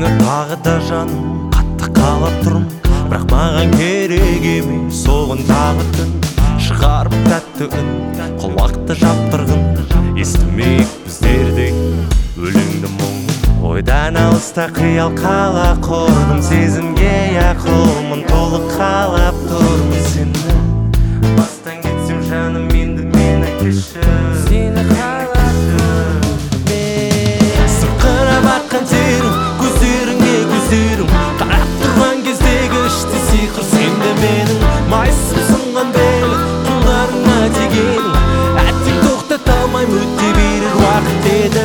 Сені тағы да жаным қатты қалап тұрмын, бірақ маған керек емес соғын тағы түн. Шығарып тәтті үн, құлақты жаптырғын, естімейік біздерде өлеңді мұң. Ойдан алыста қиял қала құрдым, сезімге ақылмын толық қалап тұрмын сені. Бастан кетсем жаным енді мені кешір, сені қалап тұрмын. Сырқыра баққан терім, көздеріңе көздерім, қарап тұрған кездегі ішті сиқыр сенде менің. Майысып сынған белі қолдарыңа тигенің, әттең тоқтата алмайым, өте берер уақыт еді.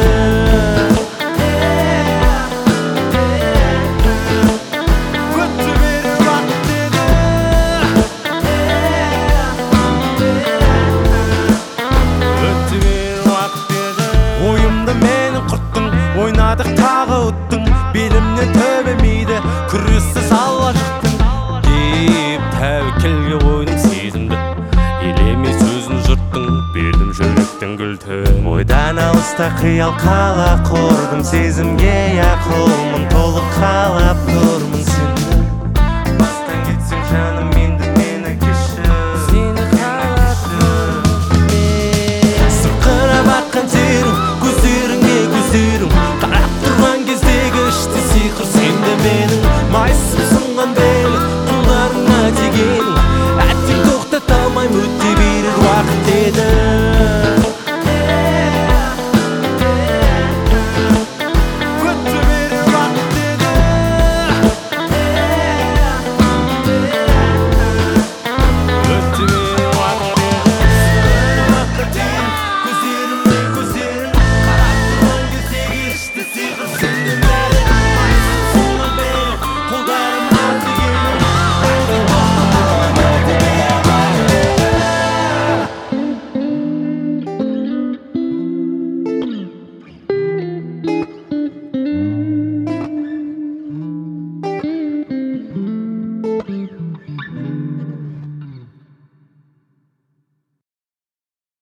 Ойымды менің құрттың, ойнадық тағы ұттың, белімнен төбемейді күрессіз алла жықтың. Деп тәуекелге қойдым сезімді, елемей сөзін жұрттың, бердім жүректен гүл тön. Ойдан алыста қиял қала құрдым, сезімге ақыл